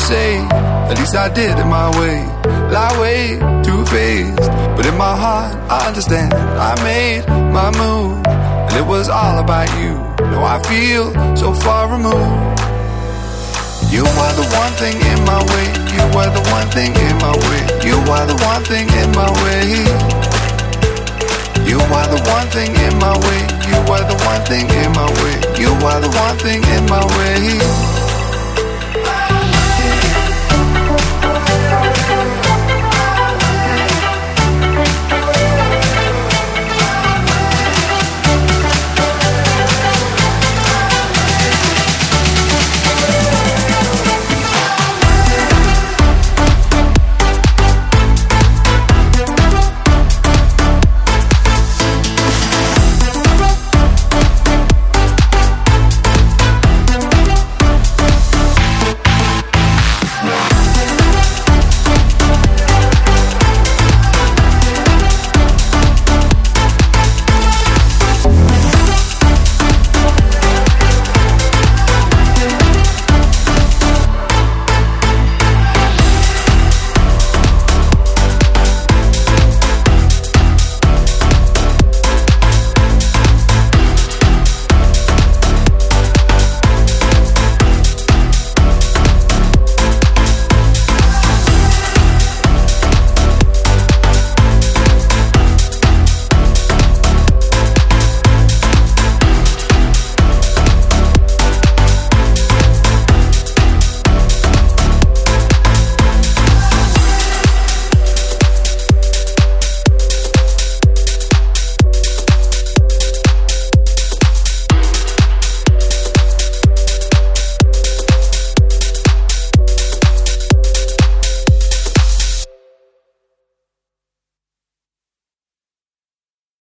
say, at least I did it my way. Lie way, two-faced, but in my heart I understand. I made my move, and it was all about you. Now I feel so far removed. You are the one thing in my way. You are the one thing in my way. You are the one thing in my way. You are the one thing in my way. You are the one thing in my way. You are the one thing in my way.